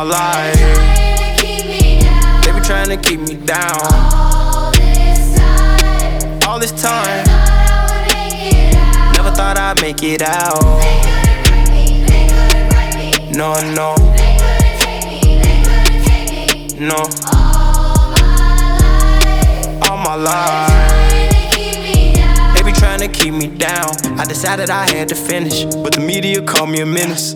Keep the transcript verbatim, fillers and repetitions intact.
life. They be trying to keep me down. All this time, never thought I'd make it out. No, no, no. All my life, they be trying to keep me down. I decided I had to finish, but the media called me a menace.